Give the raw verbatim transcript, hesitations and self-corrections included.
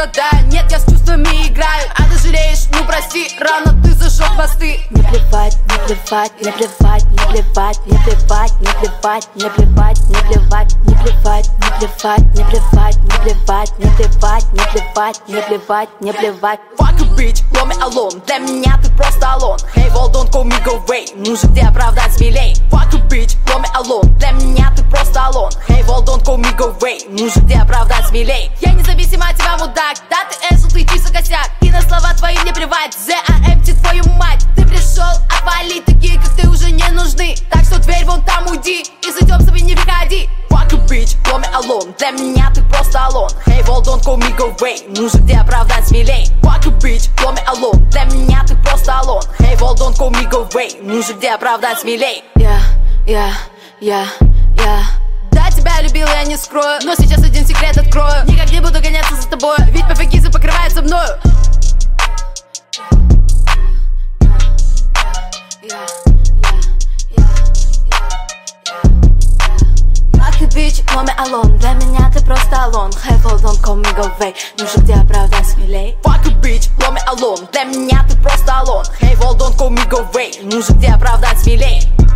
страдаю. Нет, я с чувствами играю, а ты жалеешь, ну прости, рано ты зажег мосты. Не плевать, не плевать, не плевать, не плевать, не плевать, не плевать, не плевать, не плевать, не плевать, не плевать, не плевать, не плевать, не плевать, не плевать, не плевать, не плевать. Fuck a bitch, love me alone. Для меня ты просто алон. Hey, well, don't call me go away. Мужик, где оправдать смелей. Fuck a bitch, love me alone. Для меня ты просто алон. Hey, well, don't call me go away. Мужик, где оправдать смелей. Я независимо от тебя, мудак. Да, ты эсу, ты чисто косяк. И на слова твои мне плевать. The I empty, твою мать. Ты пришел, отвали, такие как ты уже не нужны. Так что дверь вон там уйди. И с идем собой не выходи. Fuck a bitch, love me alone. Для меня ты просто алон. Hey, well, don't call me go away. Мужик, где оправдать смелей. Fuck a bitch, love me alone. Для меня ты просто алон. Hey, well, don't call me go away. Мужик, где оправдать смелей. Я, я, я, я. Да, тебя любил, я не скрою. Но сейчас один секрет открою. Никак не буду гоняться за тобой, ведь пофигизы покрываются мною. Fuck a bitch, love me alone. Для меня ты просто алон. Hey, well, don't call me go away. Мужик, где оправдай смелей. Fuck a bitch, love me alone. Для меня ты просто алон. Hey, well, don't call me go away. Мужик, где оправдать смелей.